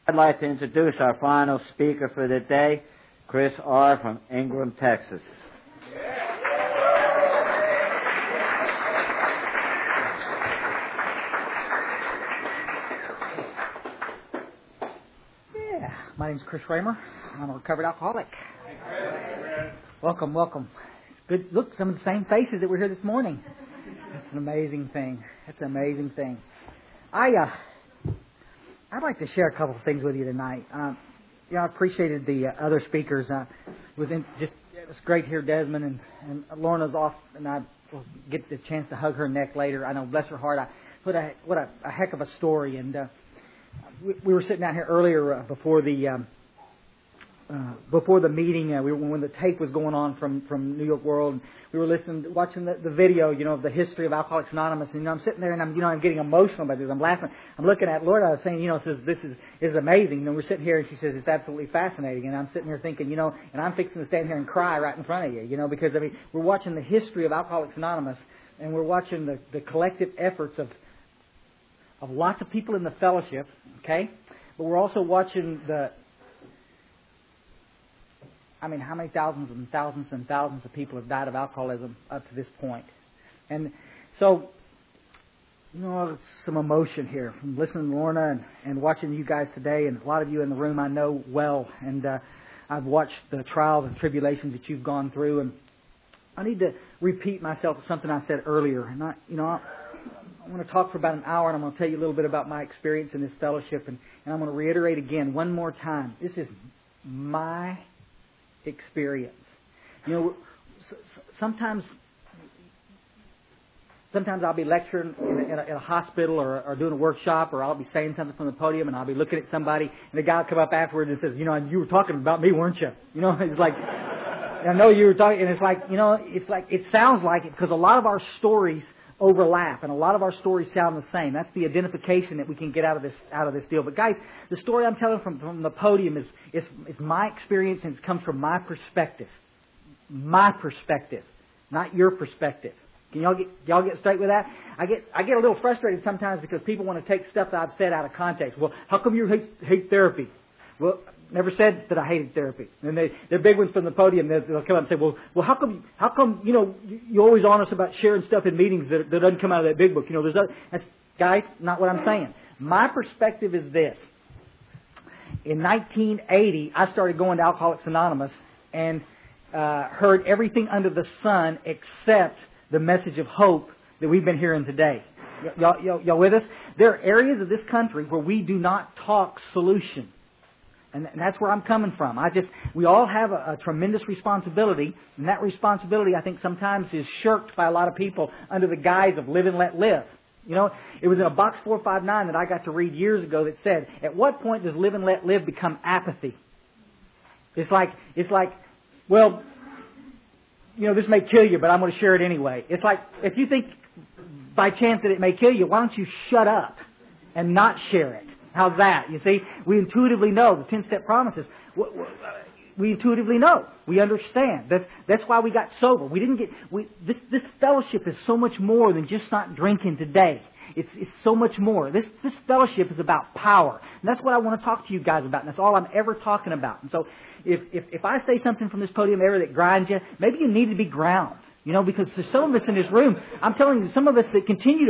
I'd like to introduce our final speaker for the day, Chris R. from Ingram, Texas. My name's Chris Raymer. I'm a recovered alcoholic. Welcome, welcome. Good. Look, some of the same faces that were here this morning. That's an amazing thing. I'd like to share a couple of things with you tonight. I appreciated the other speakers. It's great to hear Desmond and Lorna's off, and I will get the chance to hug her neck later. I know, bless her heart. What a heck of a story. And we were sitting out here earlier before the meeting, when the tape was going on from New York World. We were watching the video, of the history of Alcoholics Anonymous, and I'm sitting there and I'm getting emotional about this. I'm laughing. I'm looking at Lord. I was saying, this is amazing. And we're sitting here, and she says it's absolutely fascinating. And I'm sitting here thinking, and I'm fixing to stand here and cry right in front of you, because we're watching the history of Alcoholics Anonymous, and we're watching the collective efforts of lots of people in the fellowship, okay? But we're also watching how many thousands and thousands and thousands of people have died of alcoholism up to this point. And so, some emotion here from listening to Lorna and watching you guys today, and a lot of you in the room I know well, and I've watched the trials and tribulations that you've gone through, and I need to repeat myself with something I said earlier. And I want to talk for about an hour, and I'm going to tell you a little bit about my experience in this fellowship, and I'm going to reiterate again one more time. This is my experience. Sometimes I'll be lecturing in a hospital or doing a workshop, or I'll be saying something from the podium, and I'll be looking at somebody, and the guy will come up afterwards and says, you were talking about me, weren't you? It's like, I know you were talking, and it's like, it sounds like it, because a lot of our stories overlap, and a lot of our stories sound the same. That's the identification that we can get out of this deal. But guys, the story I'm telling from the podium is my experience, and it comes from my perspective, not your perspective. Can y'all get straight with that? I get a little frustrated sometimes because people want to take stuff that I've said out of context. Well, how come you hate therapy? Well, never said that I hated therapy. And they're big ones from the podium. They'll come up and say, well, how come you're always honest about sharing stuff in meetings that doesn't come out of that big book? That's, guys, not what I'm saying. My perspective is this. In 1980, I started going to Alcoholics Anonymous and heard everything under the sun except the message of hope that we've been hearing today. Y'all with us? There are areas of this country where we do not talk solution. And that's where I'm coming from. We all have a tremendous responsibility, and that responsibility, I think, sometimes is shirked by a lot of people under the guise of live and let live. It was in a box 459 that I got to read years ago that said, at what point does live and let live become apathy? It's like, well, this may kill you, but I'm going to share it anyway. It's like, if you think by chance that it may kill you, why don't you shut up and not share it? How's that? You see, we intuitively know the 10-step promises. We intuitively know. We understand. That's why we got sober. This fellowship is so much more than just not drinking today. It's so much more. This fellowship is about power. And that's what I want to talk to you guys about. And that's all I'm ever talking about. And so if I say something from this podium ever that grinds you, maybe you need to be ground. Because there's some of us in this room, I'm telling you, some of us that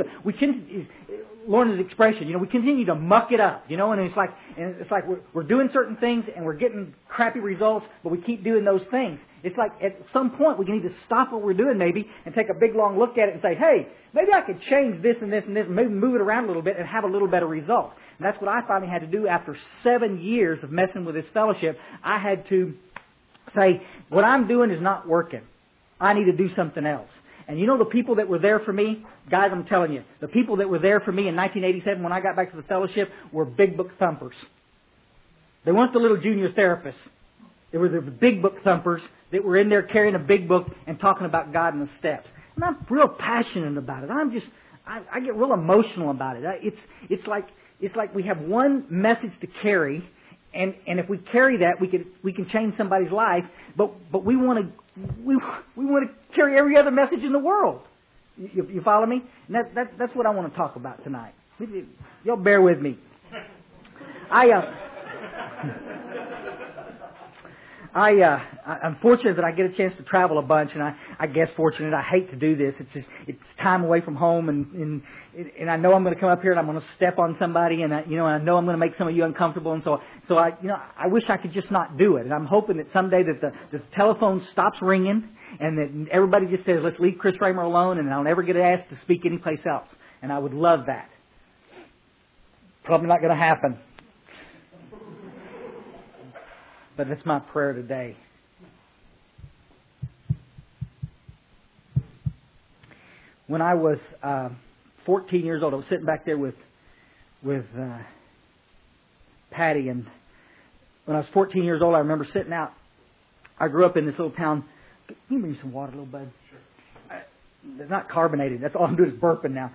Lorna's expression, we continue to muck it up, and it's like we're doing certain things and we're getting crappy results, but we keep doing those things. It's like at some point we need to stop what we're doing maybe and take a big long look at it and say, hey, maybe I could change this and this and this and maybe move it around a little bit and have a little better result. And that's what I finally had to do after 7 years of messing with this fellowship. I had to say, what I'm doing is not working. I need to do something else. And the people that were there for me, guys, I'm telling you, the people that were there for me in 1987 when I got back to the fellowship were big book thumpers. They weren't the little junior therapists. They were the big book thumpers that were in there carrying a big book and talking about God and the steps. And I'm real passionate about it. I get real emotional about it. It's like we have one message to carry, and if we carry that, we can change somebody's life. But we want to carry every other message in the world. You follow me? And that's what I want to talk about tonight. Y'all bear with me. I'm fortunate that I get a chance to travel a bunch, and I guess fortunate. I hate to do this. It's time away from home, and I know I'm going to come up here and I'm going to step on somebody, and I know I'm going to make some of you uncomfortable, and so I wish I could just not do it. And I'm hoping that someday that the telephone stops ringing, and that everybody just says, let's leave Chris Raymer alone, and I'll never get asked to speak anyplace else. And I would love that. Probably not going to happen. But that's my prayer today. When I was 14 years old, I was sitting back there with Patty, and when I was 14 years old, I remember sitting out. I grew up in this little town. Can you bring me some water, little bud? Sure. It's not carbonated. That's all I'm doing is burping now.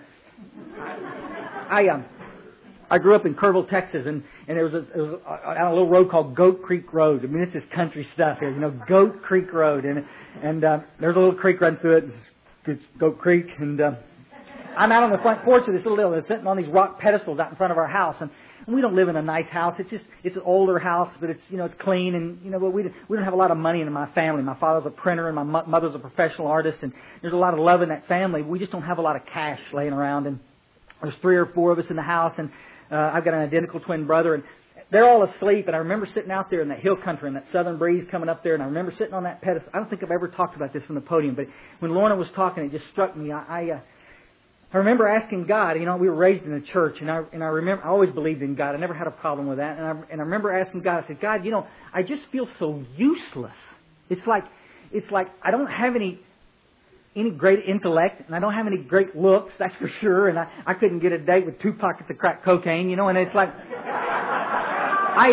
I grew up in Kerrville, Texas, and it was on a little road called Goat Creek Road. I mean, this is country stuff here, Goat Creek Road, and there's a little creek runs through it. It's Goat Creek, and I'm out on the front porch of this little hill, sitting on these rock pedestals out in front of our house, and we don't live in a nice house. It's an older house, but it's it's clean, and but we don't have a lot of money in my family. My father's a printer, and my mother's a professional artist, and there's a lot of love in that family. We just don't have a lot of cash laying around, and there's 3 or 4 of us in the house, and I've got an identical twin brother, and they're all asleep. And I remember sitting out there in that hill country and that southern breeze coming up there, and I remember sitting on that pedestal. I don't think I've ever talked about this from the podium, but when Lorna was talking, it just struck me. I remember asking God. We were raised in the church, and I remember I always believed in God. I never had a problem with that, and I remember asking God. I said, God, I just feel so useless. It's like I don't have any great intellect, and I don't have any great looks, that's for sure, and I couldn't get a date with 2 pockets of crack cocaine, and it's like, I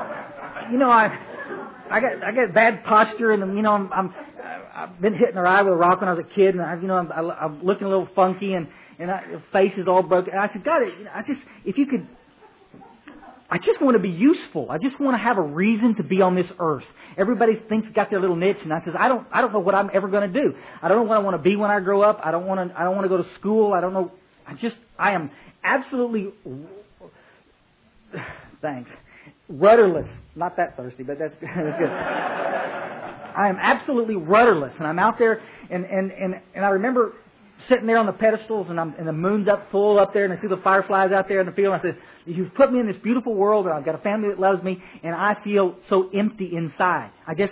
got bad posture, and I've been hitting her eye with a rock when I was a kid, and I'm looking a little funky, and the face is all broken. And I said, God, if you could, I just want to be useful. I just want to have a reason to be on this earth. Everybody thinks got their little niche, and I says, I don't know what I'm ever going to do. I don't know what I want to be when I grow up. I don't want to go to school. I don't know. I am absolutely, thanks, rudderless. Not that thirsty, but that's good. I am absolutely rudderless, and I'm out there, and I remember sitting there on the pedestals, and the moon's up full up there, and I see the fireflies out there in the field. And I said, you've put me in this beautiful world, and I've got a family that loves me, and I feel so empty inside.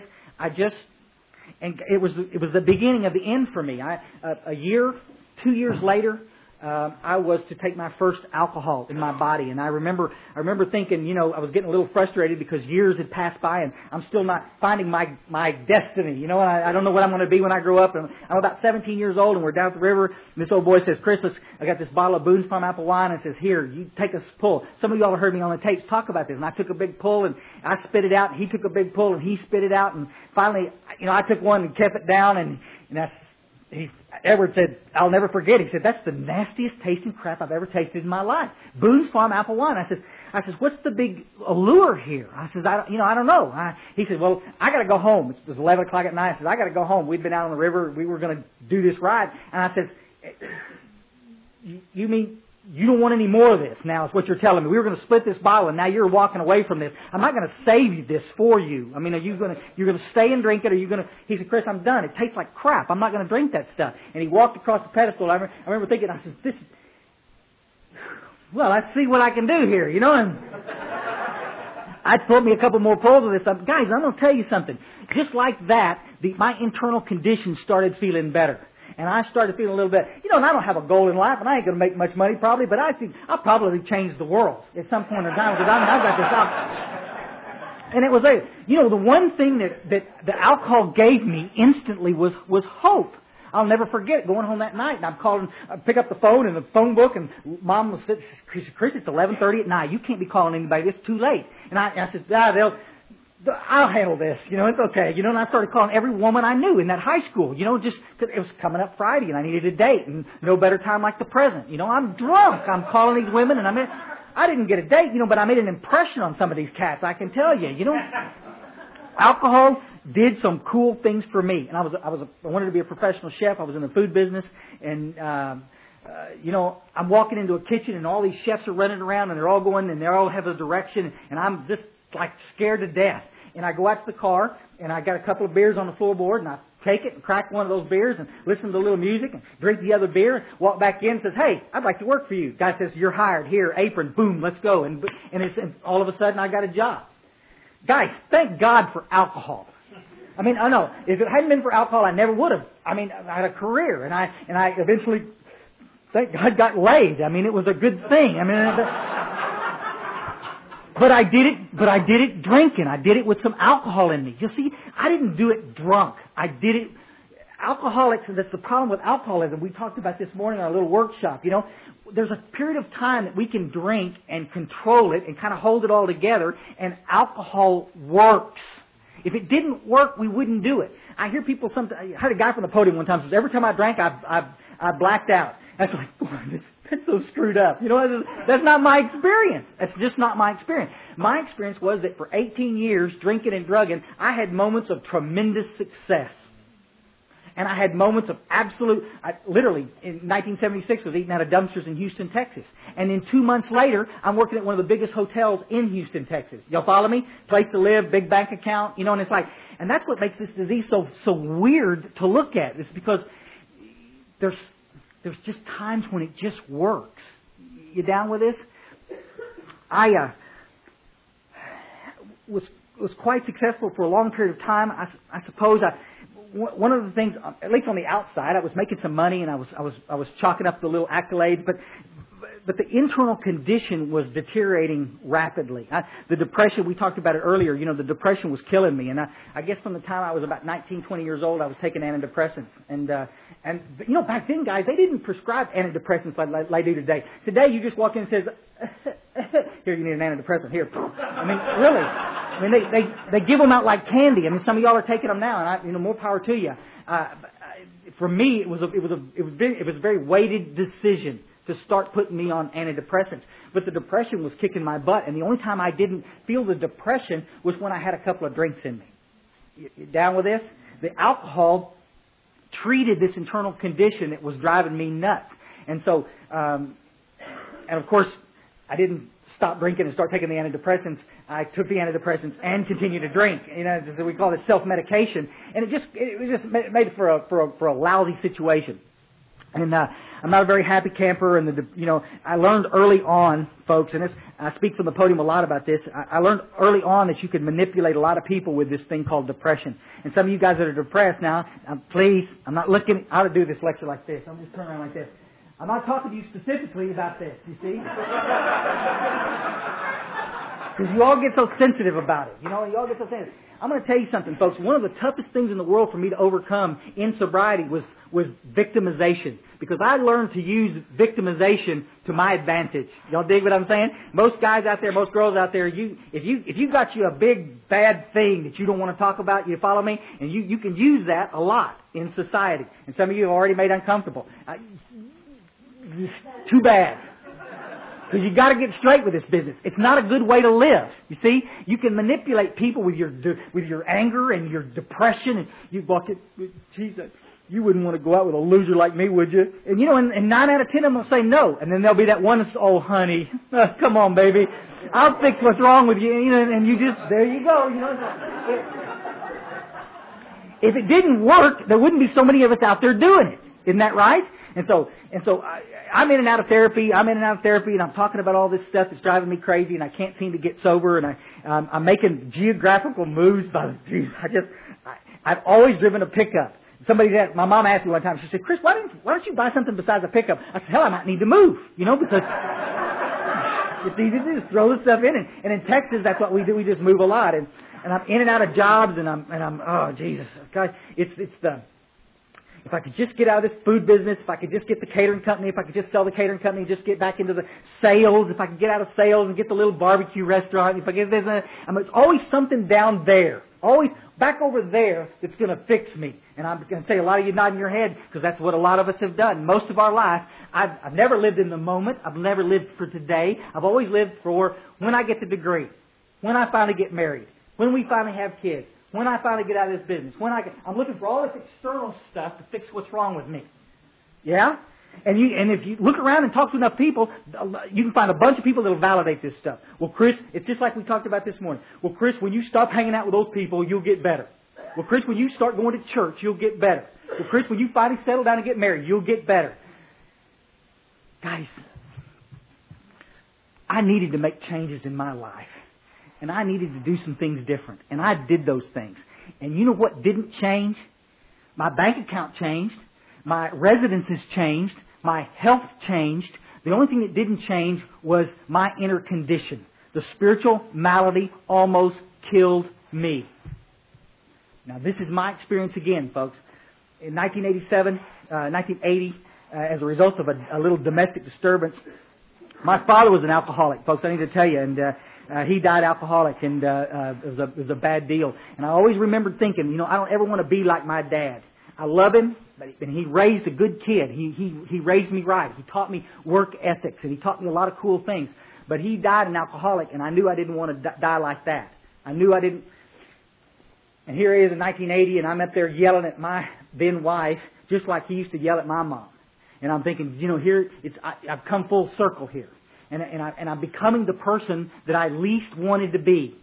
And it was the beginning of the end for me. 2 years later, I was to take my first alcohol in my body, and I remember thinking, I was getting a little frustrated because years had passed by, and I'm still not finding my destiny, and I don't know what I'm going to be when I grow up. And I'm about 17 years old, and we're down at the river, and this old boy says, Chris, I got this bottle of Boone's Farm apple wine, and says, here, you take a pull. Some of you all have heard me on the tapes talk about this, and I took a big pull, and I spit it out, and he took a big pull, and he spit it out, and finally, I took one and kept it down, and Edward said, I'll never forget. He said, that's the nastiest tasting crap I've ever tasted in my life. Boone's Farm apple wine. I says, what's the big allure here? I says, I don't know. He said, well, I got to go home. It was 11 o'clock at night. I said, I got to go home. We'd been out on the river. We were going to do this ride. And I said, you mean you don't want any more of this now is what you're telling me. We were going to split this bottle, and now you're walking away from this. I'm not going to save this for you. I mean, you're going to stay and drink it, or you're going to... He said, Chris, I'm done. It tastes like crap. I'm not going to drink that stuff. And he walked across the pedestal. I remember thinking, I said, well, let's see what I can do here, and I put me a couple more pulls of this stuff. Guys, I'm going to tell you something. Just like that, my internal condition started feeling better. And I started feeling a little bit, and I don't have a goal in life, and I ain't going to make much money probably, but I think I'll probably change the world at some point in time, because I've got this alcohol. And it was the one thing that the alcohol gave me instantly was hope. I'll never forget going home that night, and I pick up the phone in the phone book, and Mom was sitting, Chris, it's 11:30 at night. You can't be calling anybody. It's too late. And I said, I'll handle this, it's okay, and I started calling every woman I knew in that high school, just because it was coming up Friday and I needed a date, and no better time like the present, I'm drunk, I'm calling these women, and I didn't get a date, but I made an impression on some of these cats, I can tell you, alcohol did some cool things for me, and I wanted to be a professional chef, I was in the food business, and, I'm walking into a kitchen, and all these chefs are running around, and they're all going, and they all have a direction, and I'm just like scared to death. and I go out to the car, and I got a couple of beers on the floorboard, and I take it and crack one of those beers and listen to a little music and drink the other beer, walk back in and says, hey, I'd like to work for you. Guy says, you're hired. Here, apron, boom, let's go. And all of a sudden I got a job. Guys, thank God for alcohol. I mean, I know, if it hadn't been for alcohol, I never would have. I mean, I had a career, and I eventually, thank God, got laid. I mean, it was a good thing. I mean, but I did it drinking. I did it with some alcohol in me. You see, I didn't do it drunk. I did it. Alcoholics, and that's the problem with alcoholism. We talked about this morning in our little workshop. You know, there's a period of time that we can drink and control it and kind of hold it all together, and alcohol works. If it didn't work, we wouldn't do it. I hear people sometimes. I heard a guy from the podium one time says, every time I drank, I blacked out. That's like, that's so screwed up. You know, that's not my experience. That's just not my experience. My experience was that for 18 years, drinking and drugging, I had moments of tremendous success. And I had moments of absolute, literally, in 1976, I was eating out of dumpsters in Houston, Texas. And then 2 months later, I'm working at one of the biggest hotels in Houston, Texas. Y'all follow me? Place to live, big bank account, you know, and it's like, and that's what makes this disease so weird to look at. It's because there's just times when it just works. You down with this? I was quite successful for a long period of time. I suppose one of the things, at least on the outside, I was making some money and I was chalking up the little accolades, but the internal condition was deteriorating rapidly. The depression, we talked about it earlier, you know, the depression was killing me. And I guess from the time I was about 19, 20 years old, I was taking antidepressants. And you know, back then, guys, they didn't prescribe antidepressants like they do today. Today, you just walk in and says, here, you need an antidepressant. Here. I mean, really. I mean, they give them out like candy. I mean, some of y'all are taking them now, and more power to you. For me, it was a very weighted decision to start putting me on antidepressants. But the depression was kicking my butt, and the only time I didn't feel the depression was when I had a couple of drinks in me. You down with this? The alcohol treated this internal condition that was driving me nuts. And so, and of course, I didn't stop drinking and start taking the antidepressants. I took the antidepressants and continued to drink. You know, we call it self-medication, and it was just made for a lousy situation. And I'm not a very happy camper, and I learned early on, folks, and I speak from the podium a lot about this. I learned early on that you could manipulate a lot of people with this thing called depression. And some of you guys that are depressed now, please, I'm not looking. I ought to do this lecture like this. I'm just turning around like this. I'm not talking to you specifically about this, you see? Because you all get so sensitive about it. You know, you all get so sensitive. I'm going to tell you something, folks. One of the toughest things in the world for me to overcome in sobriety was victimization. Because I learned to use victimization to my advantage. Y'all dig what I'm saying? Most guys out there, most girls out there, if you got you a big bad thing that you don't want to talk about, you follow me? And you can use that a lot in society. And some of you have already made uncomfortable. Too bad. Because you got to get straight with this business. It's not a good way to live. You see, you can manipulate people with your anger and your depression, and you walk it. Geez, you wouldn't want to go out with a loser like me, would you? And you know, and 9 out of 10 of them will say no, and then there'll be that one that's, oh honey, come on baby, I'll fix what's wrong with you. You know, and you just there you go. You know, if it didn't work, there wouldn't be so many of us out there doing it. Isn't that right? And so I'm in and out of therapy. And I'm talking about all this stuff that's driving me crazy, and I can't seem to get sober. And I'm making geographical moves. I've always driven a pickup. My mom asked me one time. She said, "Chris, why don't you buy something besides a pickup?" I said, "Hell, I might need to move. You know, because it's easy to just throw the stuff in. And in Texas, that's what we do. We just move a lot. And I'm in and out of jobs, and I'm oh Jesus, guys, if I could just get out of this food business, if I could just get the catering company, if I could just sell the catering company, just get back into the sales, if I could get out of sales and get the little barbecue restaurant, if I get this, it's always something down there, always back over there that's going to fix me. And I'm going to say a lot of you nodding your head because that's what a lot of us have done. Most of our life, I've never lived in the moment. I've never lived for today. I've always lived for when I get the degree, when I finally get married, when we finally have kids. When I finally get out of this business, I'm looking for all this external stuff to fix what's wrong with me. Yeah? And if you look around and talk to enough people, you can find a bunch of people that will validate this stuff. Well, Chris, it's just like we talked about this morning. Well, Chris, when you stop hanging out with those people, you'll get better. Well, Chris, when you start going to church, you'll get better. Well, Chris, when you finally settle down and get married, you'll get better. Guys, I needed to make changes in my life. And I needed to do some things different. And I did those things. And you know what didn't change? My bank account changed. My residences changed. My health changed. The only thing that didn't change was my inner condition. The spiritual malady almost killed me. Now, this is my experience again, folks. In 1980, as a result of a little domestic disturbance, my father was an alcoholic, folks. I need to tell you, and he died alcoholic, and it was a bad deal. And I always remembered thinking, I don't ever want to be like my dad. I love him, and he raised a good kid. He raised me right. He taught me work ethics, and he taught me a lot of cool things. But he died an alcoholic, and I knew I didn't want to die like that. I knew I didn't. And here he is in 1980, and I'm up there yelling at my then wife, just like he used to yell at my mom. And I'm thinking, here I've come full circle here, and I'm becoming the person that I least wanted to be.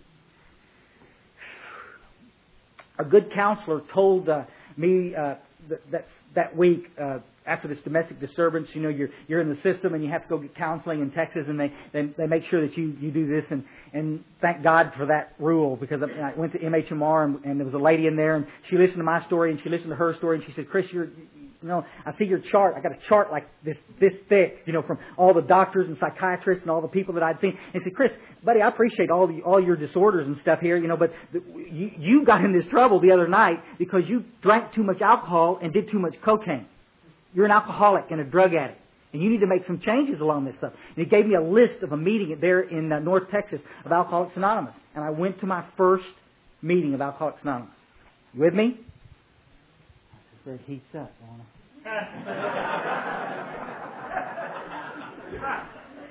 A good counselor told me that week after this domestic disturbance, you're in the system and you have to go get counseling in Texas, and they make sure that you do this, and thank God for that rule, because I went to MHMR and there was a lady in there, and she listened to my story and she listened to her story, and she said, Chris, I see your chart. I got a chart like this thick, from all the doctors and psychiatrists and all the people that I'd seen. And said, Chris, buddy, I appreciate all your disorders and stuff here, but you got in this trouble the other night because you drank too much alcohol and did too much cocaine. You're an alcoholic and a drug addict, and you need to make some changes along this stuff. And he gave me a list of a meeting there in North Texas of Alcoholics Anonymous, and I went to my first meeting of Alcoholics Anonymous. You with me? It heats up, don't it?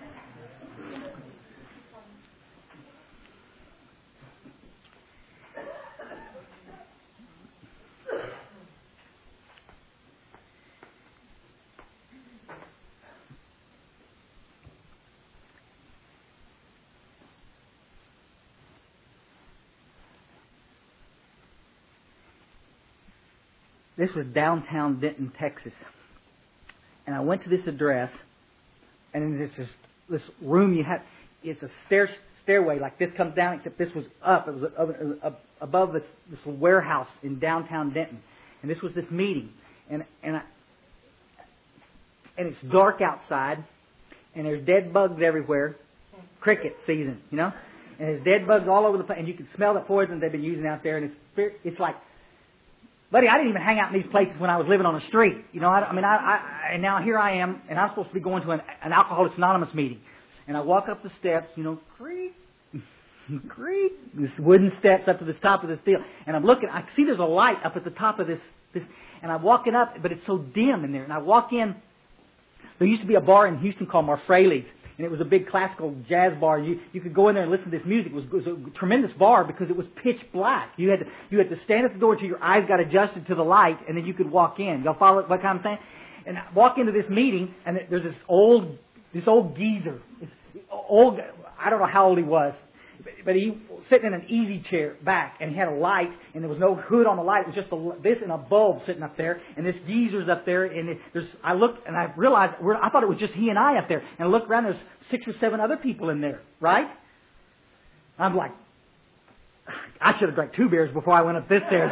This was downtown Denton, Texas. And I went to this address, and it's this room you have. It's a stairway like this comes down, except this was up. It was above this warehouse in downtown Denton. And this was this meeting. And it's dark outside, and there's dead bugs everywhere. Cricket season, And there's dead bugs all over the place, and you can smell the poison they've been using out there. And it's like, buddy, I didn't even hang out in these places when I was living on the street. And now here I am, and I'm supposed to be going to an Alcoholics Anonymous meeting. And I walk up the steps, creak, creak, this wooden steps up to the top of this deal. And I'm looking, I see there's a light up at the top of this, and I'm walking up, but it's so dim in there. And I walk in, there used to be a bar in Houston called Marfrey's. And it was a big classical jazz bar. You could go in there and listen to this music. It was a tremendous bar because it was pitch black. You had to stand at the door until your eyes got adjusted to the light, and then you could walk in. Y'all follow what I'm saying? And I walk into this meeting, and there's this old geezer. This old, I don't know how old he was, but he was sitting in an easy chair back, and he had a light, and there was no hood on the light. It was just this and a bulb sitting up there, and this geezer's up there, and I looked, and I realized, I thought it was just he and I up there, and I looked around, there's 6 or 7 other people in there, right? I'm like, I should have drank 2 beers before I went up this stairs,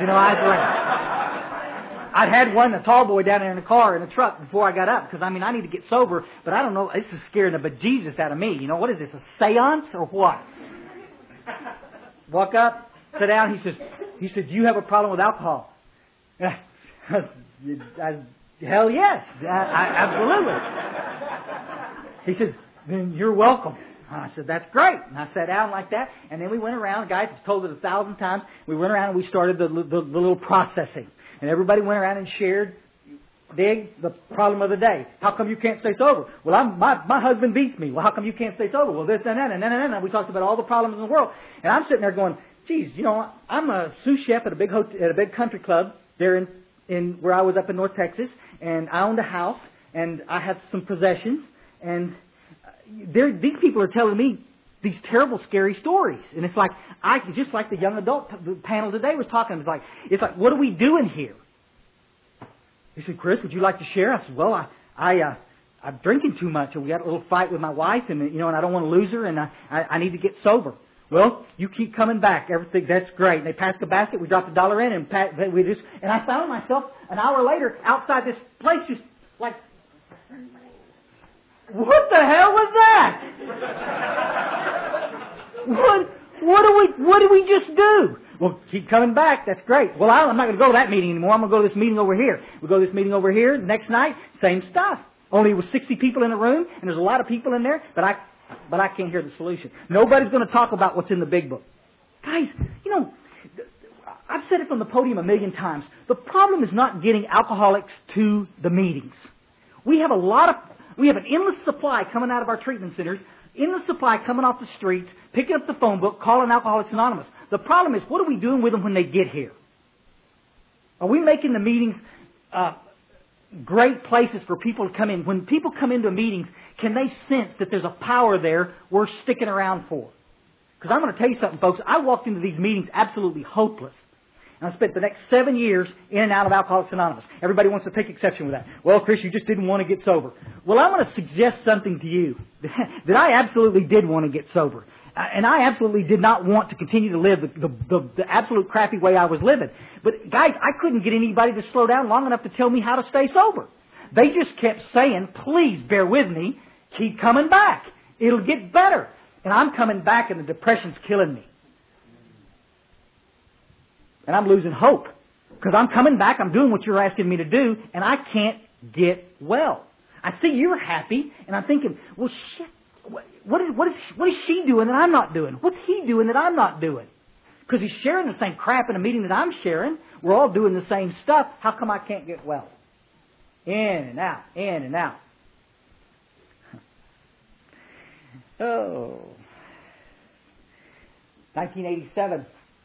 I'd had one, a tall boy down there in the car, in the truck, before I got up, because, I need to get sober, but I don't know, this is scaring the bejesus out of me. What is this, a seance or what? Walk up, sit down. He said, do you have a problem with alcohol? Hell yes, absolutely. He says, then you're welcome. I said, that's great. And I sat down like that, and then we went around. Guys, I've told it 1,000 times. We went around and we started the little processing, and everybody went around and shared. Dig, the problem of the day. How come you can't stay sober? Well, my husband beats me. Well, how come you can't stay sober? Well, this and that and that and that. We talked about all the problems in the world. And I'm sitting there going, geez, I'm a sous chef at a big country club there in where I was up in North Texas, and I owned a house, and I have some possessions, and these people are telling me these terrible, scary stories. And it's like, just like the young adult panel today was talking, it's like, what are we doing here? He said, Chris, would you like to share? I said, well, I'm drinking too much, and we had a little fight with my wife, and and I don't want to lose her, and I need to get sober. Well, you keep coming back. Everything, that's great. And they passed the basket. We dropped $1 in, and I found myself an hour later outside this place, just like, what the hell was that? What did we just do? Well, keep coming back. That's great. Well, I'm not going to go to that meeting anymore. I'm going to go to this meeting over here. We'll go to this meeting over here. Next night, same stuff. Only it was 60 people in the room, and there's a lot of people in there, but I can't hear the solution. Nobody's going to talk about what's in the big book. Guys, I've said it from the podium a million times. The problem is not getting alcoholics to the meetings. We have an endless supply coming out of our treatment centers, endless supply coming off the streets, picking up the phone book, calling Alcoholics Anonymous. The problem is, what are we doing with them when they get here? Are we making the meetings great places for people to come in? When people come into meetings, can they sense that there's a power there worth sticking around for? Because I'm going to tell you something, folks. I walked into these meetings absolutely hopeless. And I spent the next 7 years in and out of Alcoholics Anonymous. Everybody wants to take exception with that. Well, Chris, you just didn't want to get sober. Well, I'm going to suggest something to you. That I absolutely did want to get sober. And I absolutely did not want to continue to live the absolute crappy way I was living. But guys, I couldn't get anybody to slow down long enough to tell me how to stay sober. They just kept saying, please bear with me, keep coming back. It'll get better. And I'm coming back and the depression's killing me. And I'm losing hope. Because I'm coming back, I'm doing what you're asking me to do, and I can't get well. I see you're happy, and I'm thinking, well, shit. What is she doing that I'm not doing? What's he doing that I'm not doing? Because he's sharing the same crap in a meeting that I'm sharing. We're all doing the same stuff. How come I can't get well? In and out, in and out. Oh. 1987.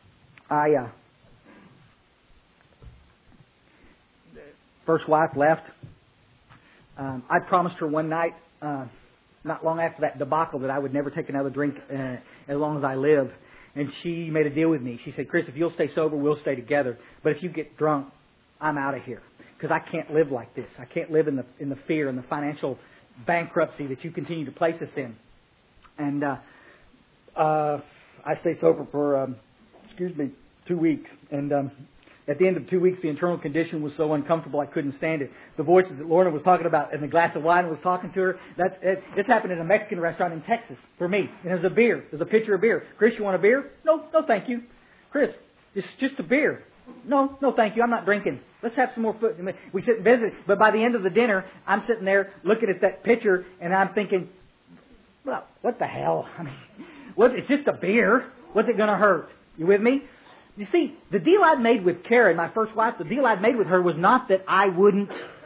First wife left. I promised her one night, not long after that debacle, that I would never take another drink as long as I live. And she made a deal with me. She said, Chris, if you'll stay sober, we'll stay together. But if you get drunk, I'm out of here. Because I can't live like this. I can't live in the fear and the financial bankruptcy that you continue to place us in. And I stayed sober for, 2 weeks. And at the end of 2 weeks, the internal condition was so uncomfortable I couldn't stand it. The voices that Lorna was talking about and the glass of wine was talking to her, it's happened in a Mexican restaurant in Texas for me. And there's a beer. There's a pitcher of beer. Chris, you want a beer? No, thank you. Chris, it's just a beer. No, thank you. I'm not drinking. Let's have some more food. We sit and visit. But by the end of the dinner, I'm sitting there looking at that pitcher and I'm thinking, well, what the hell? I mean, it's just a beer. What's it going to hurt? You with me? You see, the deal I'd made with Karen, my first wife, the deal I'd made with her was not that I wouldn't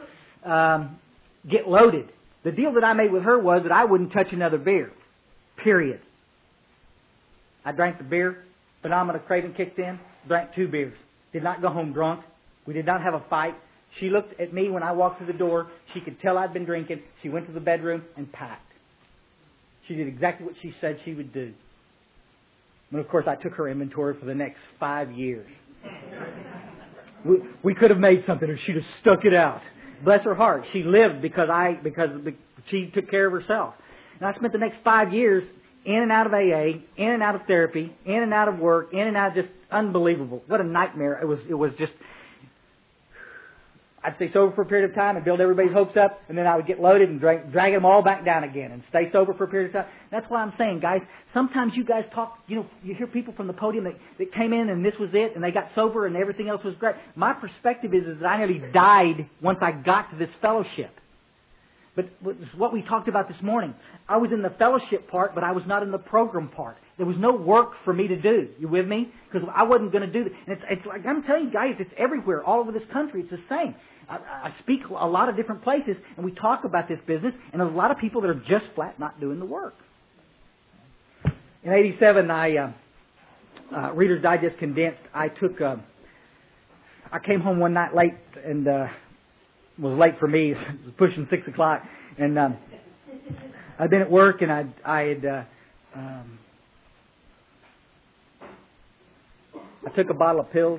get loaded. The deal that I made with her was that I wouldn't touch another beer. Period. I drank the beer. Phenomena craving kicked in. Drank 2 beers. Did not go home drunk. We did not have a fight. She looked at me when I walked through the door. She could tell I'd been drinking. She went to the bedroom and packed. She did exactly what she said she would do. And of course, I took her inventory for the next 5 years. We could have made something, or she'd have stuck it out. Bless her heart. She lived because she took care of herself. And I spent the next 5 years in and out of AA, in and out of therapy, in and out of work, in and out, just unbelievable. What a nightmare. It was just, I'd stay sober for a period of time and build everybody's hopes up, and then I would get loaded and drag them all back down again and stay sober for a period of time. That's why I'm saying, guys, sometimes you guys talk, you hear people from the podium that came in and this was it, and they got sober and everything else was great. My perspective is that I nearly died once I got to this fellowship. But what we talked about this morning, I was in the fellowship part, but I was not in the program part. There was no work for me to do. You with me? Because I wasn't going to do that. And it's like I'm telling you guys, it's everywhere, all over this country. It's the same. I speak a lot of different places, and we talk about this business, and there's a lot of people that are just flat not doing the work. In '87, Reader's Digest condensed. I came home one night late, and was late for me. It was pushing 6 o'clock, and I'd been at work, and I took a bottle of pills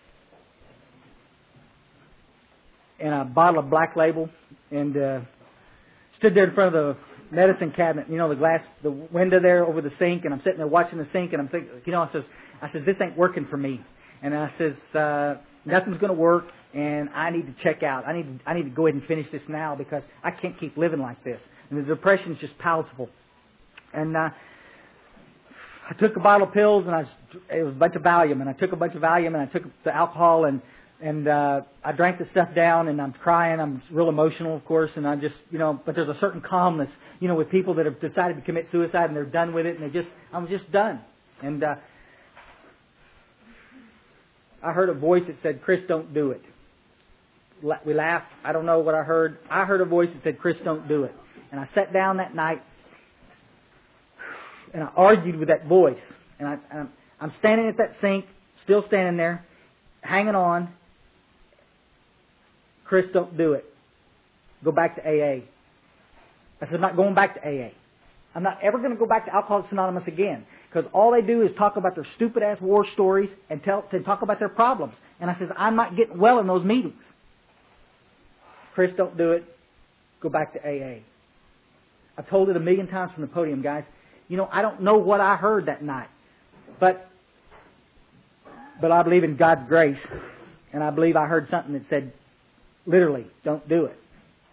and a bottle of Black Label, and stood there in front of the medicine cabinet, the window there over the sink, and I'm sitting there watching the sink, and I'm thinking, I says, this ain't working for me. And I says, nothing's going to work, and I need to check out. I need to go ahead and finish this now because I can't keep living like this. And the depression's just palpable. And I took a bottle of pills, and it was a bunch of Valium, and I took a bunch of Valium, and I took the alcohol, and I drank the stuff down, and I'm crying. I'm real emotional, of course, and I just, but there's a certain calmness, with people that have decided to commit suicide and they're done with it, and I'm just done. And I heard a voice that said, "Chris, don't do it." We laughed. I don't know what I heard. I heard a voice that said, "Chris, don't do it." And I sat down that night, and I argued with that voice. And I'm standing at that sink, still standing there, hanging on. "Chris, don't do it. Go back to AA." I said, "I'm not going back to AA. I'm not ever going to go back to Alcoholics Anonymous again. Because all they do is talk about their stupid-ass war stories and talk about their problems." And I says, "I'm not getting well in those meetings. Chris, don't do it. Go back to AA." I've told it 1,000,000 times from the podium, guys. I don't know what I heard that night. But I believe in God's grace. And I believe I heard something that said, literally, don't do it.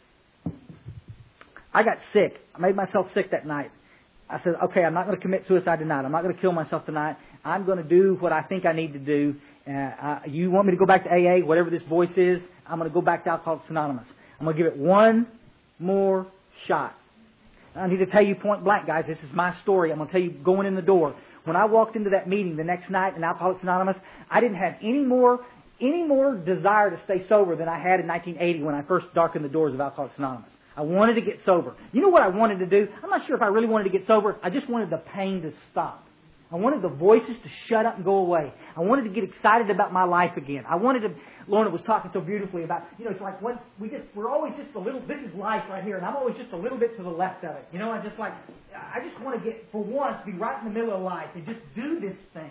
I got sick. I made myself sick that night. I said, okay, I'm not going to commit suicide tonight. I'm not going to kill myself tonight. I'm going to do what I think I need to do. You want me to go back to AA, whatever this voice is, I'm going to go back to Alcoholics Anonymous. I'm going to give it one more shot. I need to tell you point blank, guys, this is my story. I'm going to tell you going in the door. When I walked into that meeting the next night in Alcoholics Anonymous, I didn't have any more desire to stay sober than I had in 1980 when I first darkened the doors of Alcoholics Anonymous. I wanted to get sober. You know what I wanted to do? I'm not sure if I really wanted to get sober. I just wanted the pain to stop. I wanted the voices to shut up and go away. I wanted to get excited about my life again. I wanted to, Lorna was talking so beautifully about, it's like we're always just a little, this is life right here, and I'm always just a little bit to the left of it. I just want to get, for once, be right in the middle of life and just do this thing.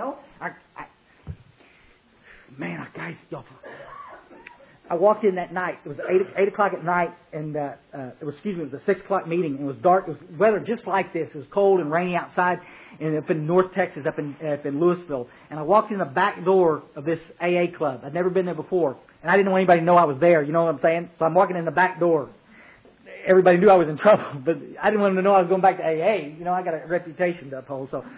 Guys, y'all. I walked in that night. It was 8 o'clock at night, and it was a 6 o'clock meeting. It was dark. It was weather just like this. It was cold and rainy outside, and up in North Texas, up in Louisville. And I walked in the back door of this AA club. I'd never been there before, and I didn't want anybody to know I was there. You know what I'm saying? So I'm walking in the back door. Everybody knew I was in trouble, but I didn't want them to know I was going back to AA. I got a reputation to uphold, so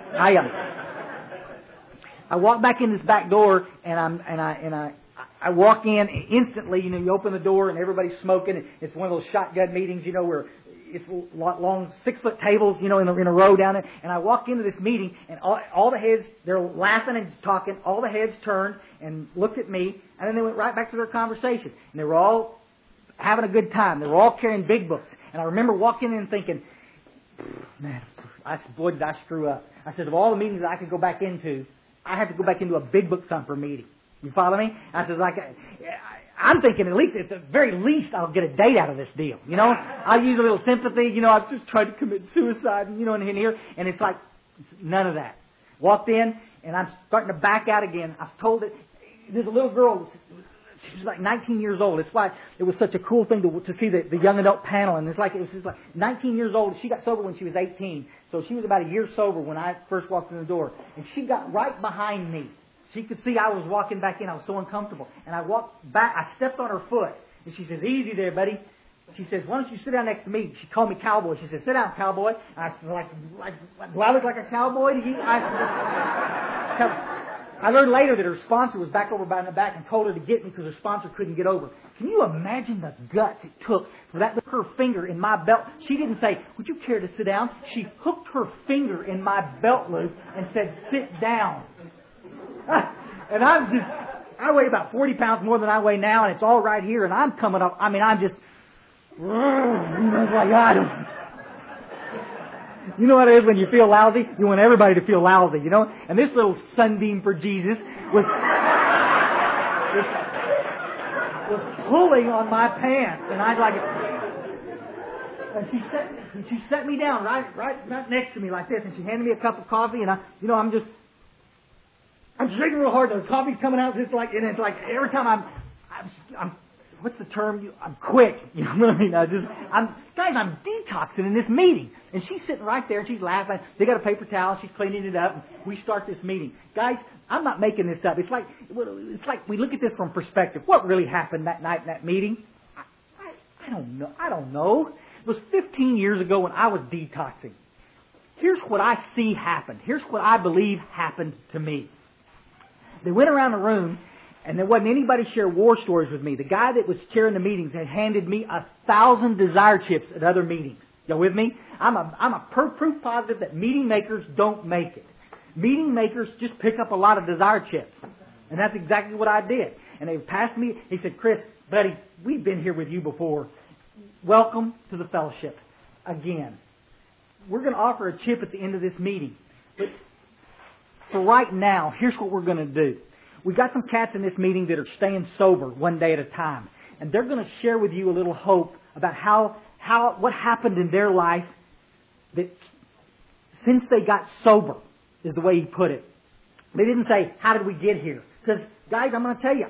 I walked back in this back door, and I walk in instantly. You open the door and everybody's smoking. It's one of those shotgun meetings, where it's long 6-foot tables, in a row down there. And I walk into this meeting, and all the heads, they're laughing and talking. All the heads turned and looked at me, and then they went right back to their conversation. And they were all having a good time. They were all carrying big books. And I remember walking in and thinking, man, boy, did I screw up. I said, of all the meetings that I could go back into, I have to go back into a big book thumper meeting. You follow me? I said, I'm thinking at the very least, I'll get a date out of this deal. I'll use a little sympathy. I've just tried to commit suicide, and in here. And it's like, none of that. Walked in, and I'm starting to back out again. I've told it, there's a little girl, she was like 19 years old. That's why it was such a cool thing to see the young adult panel. And it was just like 19 years old. She got sober when she was 18. So she was about a year sober when I first walked in the door. And she got right behind me. She could see I was walking back in. I was so uncomfortable. And I walked back. I stepped on her foot. And she says, "Easy there, buddy." She says, "Why don't you sit down next to me?" She called me cowboy. She said, "Sit down, cowboy." And I said, do I look like a cowboy to you? I learned later that her sponsor was back over by in the back and told her to get me because her sponsor couldn't get over. Can you imagine the guts it took for that to put her finger in my belt? She didn't say, "Would you care to sit down?" She hooked her finger in my belt loop and said, "Sit down." And I weigh about 40 pounds more than I weigh now, and it's all right here, and I'm coming up. I mean, I'm just, like, I don't. You know what it is when you feel lousy? You want everybody to feel lousy, And this little sunbeam for Jesus was was pulling on my pants, and I'd like it. And she set me down right next to me like this, and she handed me a cup of coffee, and I'm drinking real hard. The coffee's coming out just like, and it's like every time I'm what's the term? I'm quick. You know what I mean? I'm detoxing in this meeting. And she's sitting right there and she's laughing. They got a paper towel. She's cleaning it up. And we start this meeting. Guys, I'm not making this up. It's like we look at this from perspective. What really happened that night in that meeting? I don't know. It was 15 years ago when I was detoxing. Here's what I see happened. Here's what I believe happened to me. They went around the room, and there wasn't anybody share war stories with me. The guy that was chairing the meetings had handed me 1,000 desire chips at other meetings. Y'all with me? I'm a proof positive that meeting makers don't make it. Meeting makers just pick up a lot of desire chips. And that's exactly what I did. And they passed me. He said, Chris, buddy, we've been here with you before. Welcome to the fellowship again. We're going to offer a chip at the end of this meeting. But for right now, here's what we're going to do. We got some cats in this meeting that are staying sober one day at a time. And they're going to share with you a little hope about what happened in their life that since they got sober, is the way he put it. They didn't say, how did we get here? Because, guys, I'm going to tell you,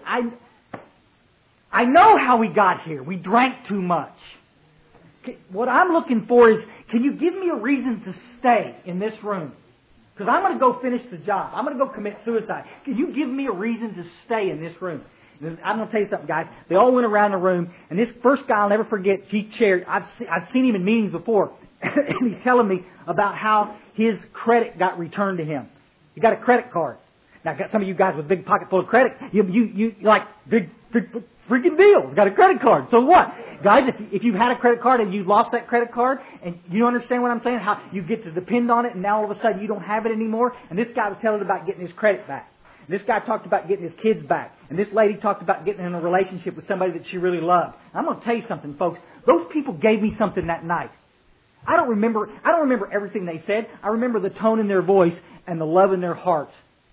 I know how we got here. We drank too much. What I'm looking for is, can you give me a reason to stay in this room? Because I'm going to go finish the job. I'm going to go commit suicide. Can you give me a reason to stay in this room? And I'm going to tell you something, guys. They all went around the room, and this first guy I'll never forget, he chaired. I've seen him in meetings before, and he's telling me about how his credit got returned to him. He got a credit card. Now, I got some of you guys with a big pocket full of credit. You like big freaking deal. Got a credit card. So what? Guys, if you've had a credit card and you lost that credit card and you understand what I'm saying, how you get to depend on it and now all of a sudden you don't have it anymore. And this guy was telling about getting his credit back. And this guy talked about getting his kids back. And this lady talked about getting in a relationship with somebody that she really loved. I'm going to tell you something, folks. Those people gave me something that night. I don't remember everything they said. I remember the tone in their voice and the love in their hearts.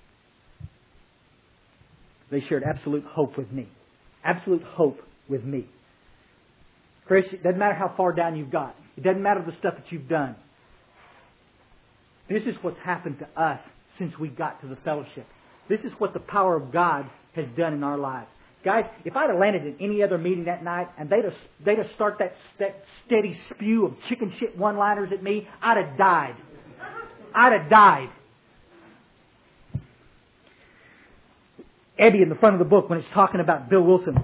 They shared absolute hope with me. Absolute hope with me. Chris, it doesn't matter how far down you've got. It doesn't matter the stuff that you've done. This is what's happened to us since we got to the fellowship. This is what the power of God has done in our lives. Guys, if I'd have landed in any other meeting that night and they'd have start that steady spew of chicken shit one-liners at me, I'd have died. I'd have died. Eddie in the front of the book, when it's talking about Bill Wilson,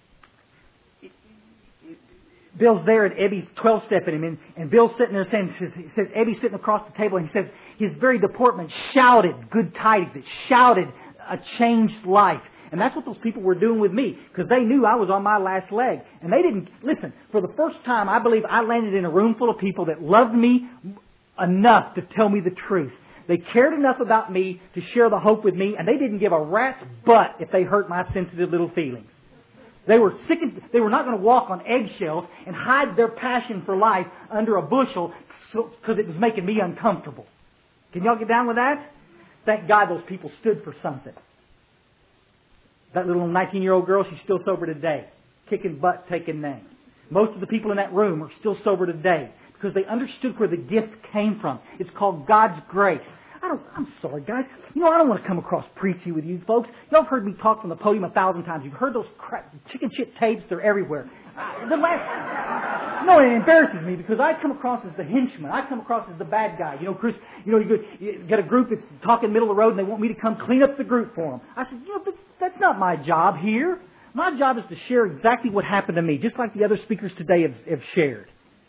Bill's there and Eddie's 12-stepping him, and Bill's sitting there saying, he says, Eddie's sitting across the table, and he says, his very deportment shouted good tidings. It shouted a changed life. And that's what those people were doing with me, because they knew I was on my last leg. And they didn't, listen, for the first time, I believe I landed in a room full of people that loved me enough to tell me the truth. They cared enough about me to share the hope with me, and they didn't give a rat's butt if they hurt my sensitive little feelings. They were not going to walk on eggshells and hide their passion for life under a bushel because it was making me uncomfortable. Can y'all get down with that? Thank God those people stood for something. That little 19-year-old girl, she's still sober today. Kicking butt, taking names. Most of the people in that room are still sober today because they understood where the gift came from. It's called God's grace. I'm sorry, guys. I don't want to come across preachy with you folks. Y'all have heard me talk from the podium 1,000 times. You've heard those chicken shit tapes. They're everywhere. It embarrasses me because I come across as the henchman. I come across as the bad guy. Chris, you got a group that's talking middle of the road and they want me to come clean up the group for them. I said, that's not my job here. My job is to share exactly what happened to me, just like the other speakers today have shared.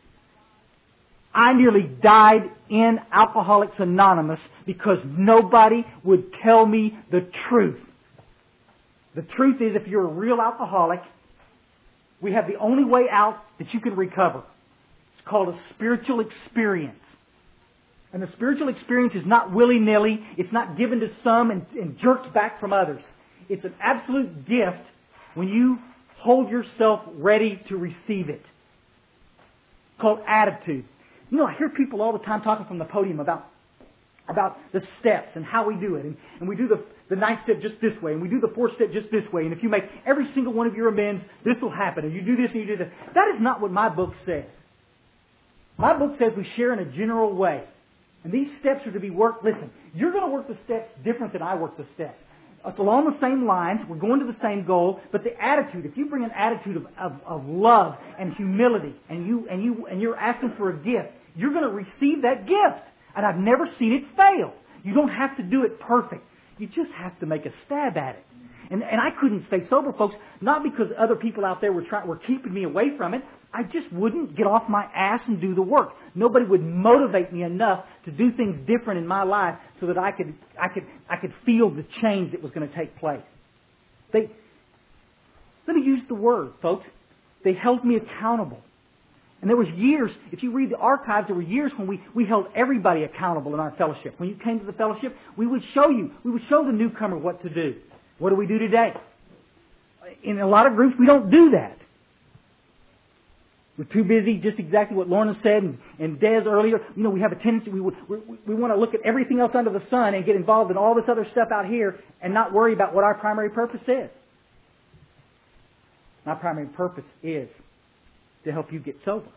I nearly died in Alcoholics Anonymous because nobody would tell me the truth. The truth is, if you're a real alcoholic, we have the only way out that you can recover. It's called a spiritual experience. And the spiritual experience is not willy-nilly. It's not given to some and jerked back from others. It's an absolute gift when you hold yourself ready to receive it. It's called attitude. I hear people all the time talking from the podium about about the steps and how we do it. And we do the ninth step just this way, and we do the fourth step just this way. And if you make every single one of your amends, this will happen. And you do this and you do that. That is not what my book says. My book says we share in a general way. And these steps are to be worked. Listen, you're going to work the steps different than I work the steps. It's along the same lines. We're going to the same goal. But the attitude, if you bring an attitude of love and humility, and you're asking for a gift, you're going to receive that gift. And I've never seen it fail. You don't have to do it perfect. You just have to make a stab at it. And I couldn't stay sober, folks, not because other people out there were keeping me away from it. I just wouldn't get off my ass and do the work. Nobody would motivate me enough to do things different in my life so that I could feel the change that was going to take place. Let me use the word, folks. They held me accountable. And there was years, if you read the archives, there were years when we held everybody accountable in our fellowship. When you came to the fellowship, we would show the newcomer what to do. What do we do today? In a lot of groups, we don't do that. We're too busy, just exactly what Lorna said and Des earlier. You know, we have a tendency, we want to look at everything else under the sun and get involved in all this other stuff out here and not worry about what our primary purpose is. My primary purpose is to help you get sober.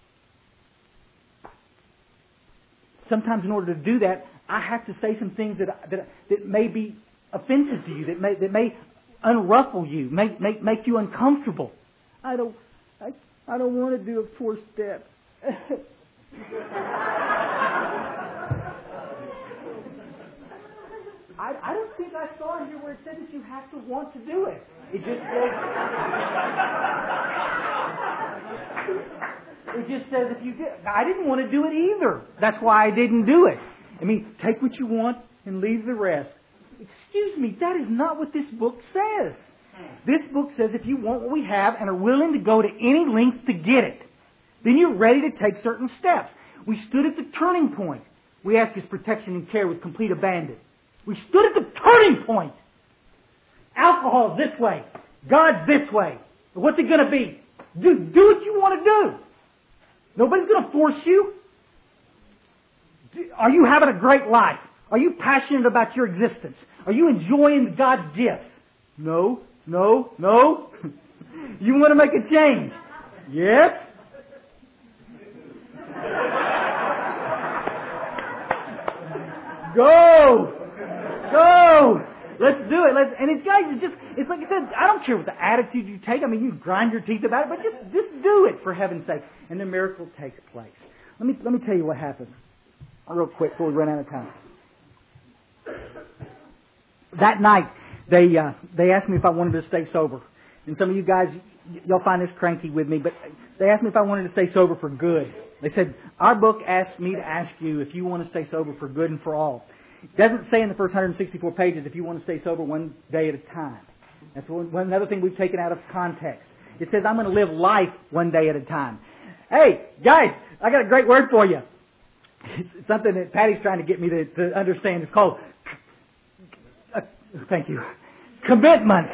Sometimes in order to do that, I have to say some things that may be offensive to you, that may unruffle you, make you uncomfortable. I don't want to do a 4-step. I don't think I saw here where it said that you have to want to do it. It just says if you did. I didn't want to do it either. That's why I didn't do it. I mean, take what you want and leave the rest. Excuse me, that is not what this book says. This book says if you want what we have and are willing to go to any length to get it, then you're ready to take certain steps. We stood at the turning point. We ask His protection and care with complete abandon. We stood at the turning point. Alcohol's this way. God's this way. What's it going to be? Do what you want to do. Nobody's going to force you. Are you having a great life? Are you passionate about your existence? Are you enjoying God's gifts? No. You want to make a change? Yes? Go! Let's do it. And it's guys, it's like I said, I don't care what the attitude you take. I mean, you grind your teeth about it, but just do it for heaven's sake. And the miracle takes place. Let me tell you what happened. Real quick before we run out of time. That night, they asked me if I wanted to stay sober. And some of you guys, y'all find this cranky with me, but they asked me if I wanted to stay sober for good. They said, our book asked me to ask you if you want to stay sober for good and for all. It doesn't say in the first 164 pages if you want to stay sober one day at a time. That's another thing we've taken out of context. It says, I'm going to live life one day at a time. Hey, guys, I got a great word for you. It's something that Patty's trying to get me to understand. It's called, thank you, commitment.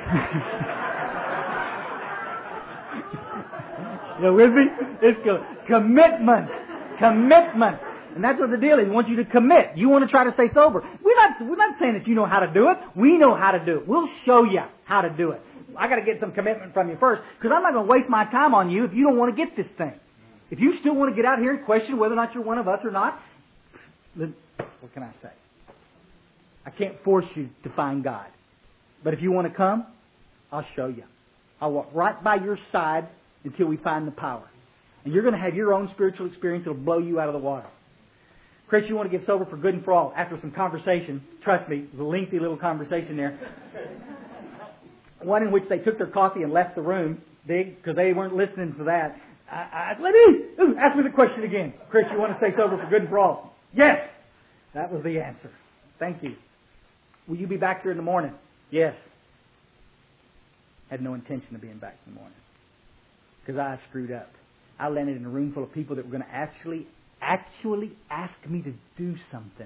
You with me? It's commitment. And that's what the deal is. We want you to commit. You want to try to stay sober. We're not saying that you know how to do it. We know how to do it. We'll show you how to do it. I got to get some commitment from you first, because I'm not going to waste my time on you if you don't want to get this thing. If you still want to get out here and question whether or not you're one of us or not, then what can I say? I can't force you to find God. But if you want to come, I'll show you. I'll walk right by your side until we find the power. And you're going to have your own spiritual experience that will blow you out of the water. Chris, you want to get sober for good and for all. After some conversation, trust me, it was a lengthy little conversation there. One in which they took their coffee and left the room, because they weren't listening to that. I said, ask me the question again. Chris, you want to stay sober for good and for all? Yes. That was the answer. Thank you. Will you be back here in the morning? Yes. Had no intention of being back in the morning, because I screwed up. I landed in a room full of people that were going to actually ask me to do something.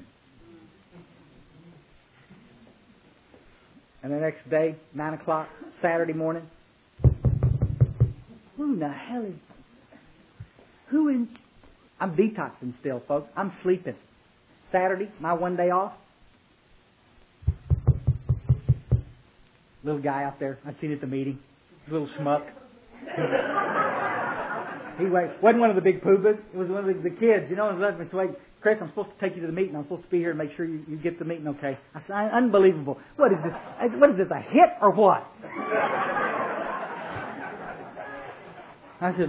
And the next day, 9 o'clock, Saturday morning, who in the hell is... I'm detoxing still, folks. I'm sleeping. Saturday, my one day off. Little guy out there, I'd seen at the meeting. Little schmuck. He wasn't one of the big poobas. It was one of the kids, you know. And let me say, Chris, I'm supposed to take you to the meeting. I'm supposed to be here and make sure you get the meeting okay. I said, unbelievable. What is this? What is this, a hit or what? I said,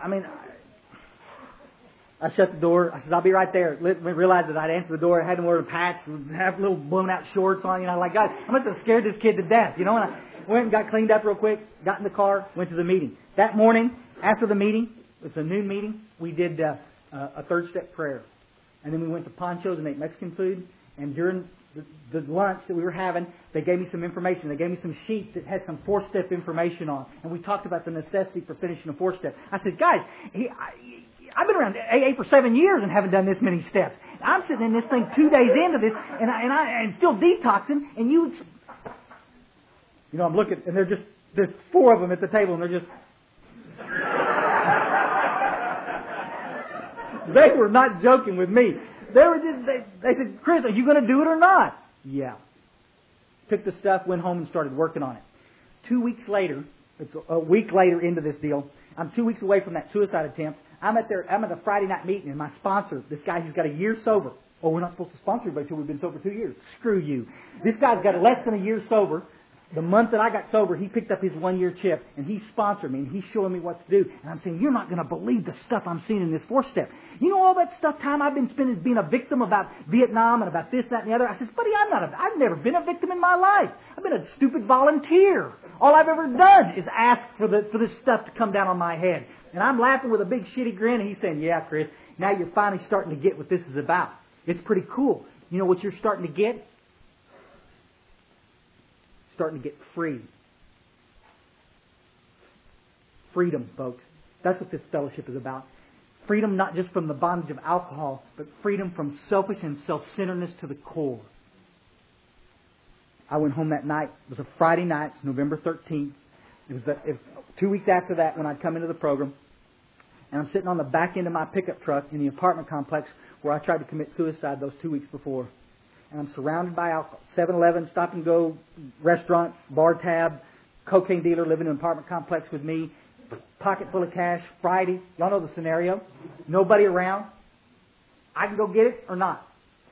I shut the door. I said, I'll be right there. Let me realize that I'd answered the door. I hadn't worn a patch, have little blown out shorts on. You know, like, God, I must have scared this kid to death. You know, and I went and got cleaned up real quick, got in the car, went to the meeting. That morning, after the meeting, it was a noon meeting, we did a third step prayer. And then we went to Poncho's and ate Mexican food. And during the lunch that we were having, they gave me some information. They gave me some sheets that had some 4-step information on. And we talked about the necessity for finishing a 4-step. I said, guys, I've been around AA for 7 years and haven't done this many steps. I'm sitting in this thing 2 days into this and still detoxing. And you know, I'm looking, and there's 4 of them at the table, and they're just... They were not joking with me. They said, Chris, are you going to do it or not? Yeah. Took the stuff, went home and started working on it. 2 weeks later, it's a week later into this deal, I'm 2 weeks away from that suicide attempt. I'm at a Friday night meeting, and my sponsor, this guy who's got a year sober. Oh, we're not supposed to sponsor anybody until we've been sober 2 years. Screw you. This guy's got less than a year sober. The month that I got sober, he picked up his 1-year chip, and he sponsored me, and he's showing me what to do. And I'm saying, you're not going to believe the stuff I'm seeing in this 4-step. You know all that stuff time I've been spending being a victim about Vietnam and about this, that, and the other? I says, buddy, I've never been a victim in my life. I've been a stupid volunteer. All I've ever done is ask for this stuff to come down on my head. And I'm laughing with a big shitty grin, and he's saying, yeah, Chris, now you're finally starting to get what this is about. It's pretty cool. You know what you're starting to get? Starting to get free. Freedom, folks. That's what this fellowship is about. Freedom not just from the bondage of alcohol, but freedom from selfish and self-centeredness to the core. I went home that night. It was a Friday night, November 13th. It was 2 weeks after that when I'd come into the program. And I'm sitting on the back end of my pickup truck in the apartment complex where I tried to commit suicide those 2 weeks before. And I'm surrounded by alcohol. 7-Eleven, stop and go, restaurant, bar tab, cocaine dealer living in an apartment complex with me, pocket full of cash, Friday. Y'all know the scenario. Nobody around. I can go get it or not.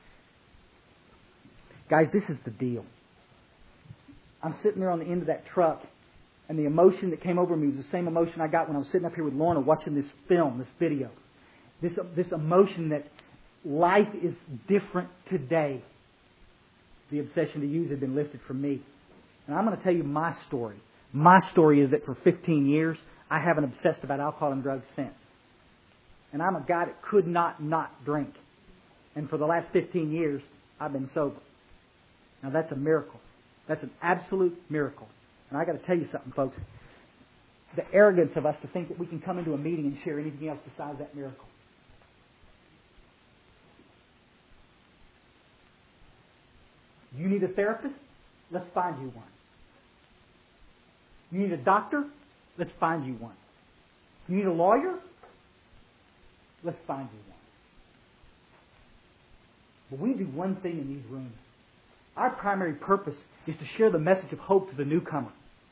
Guys, this is the deal. I'm sitting there on the end of that truck, and the emotion that came over me was the same emotion I got when I was sitting up here with Lorna watching this film, this video. This emotion that life is different today. The obsession to use had been lifted from me. And I'm going to tell you my story. My story is that for 15 years, I haven't obsessed about alcohol and drugs since. And I'm a guy that could not drink. And for the last 15 years, I've been sober. Now that's a miracle. That's an absolute miracle. And I got to tell you something, folks. The arrogance of us to think that we can come into a meeting and share anything else besides that miracle. You need a therapist? Let's find you one. You need a doctor? Let's find you one. You need a lawyer? Let's find you one. But we do one thing in these rooms. Our primary purpose is to share the message of hope to the newcomer.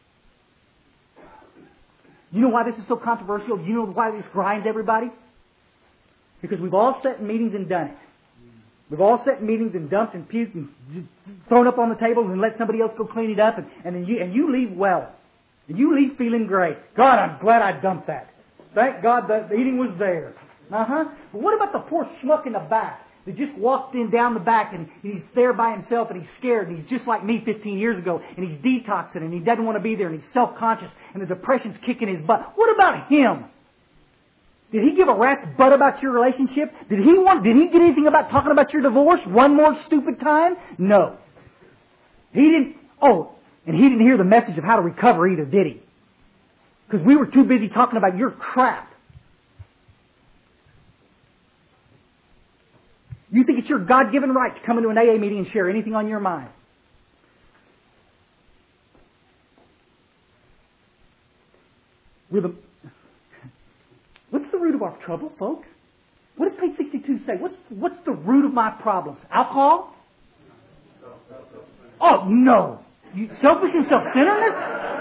You know why this is so controversial? You know why this grinds everybody? Because we've all sat in meetings and done it. We've all sat in meetings and dumped and puked and thrown up on the table and let somebody else go clean it up, and then you leave well. And you leave feeling great. God, I'm glad I dumped that. Thank God the eating was there. But what about the poor schmuck in the back that just walked in down the back and he's there by himself and he's scared and he's just like me 15 years ago and he's detoxing and he doesn't want to be there and he's self-conscious and the depression's kicking his butt. What about him? Did he give a rat's butt about your relationship? Did he get anything about talking about your divorce one more stupid time? No. He didn't. Oh, and he didn't hear the message of how to recover either, did he? Because we were too busy talking about your crap. You think it's your God-given right to come into an AA meeting and share anything on your mind? What's the root of our trouble, folks? What does page 62 say? What's the root of my problems? Alcohol? Oh, no. Selfish and self-centeredness?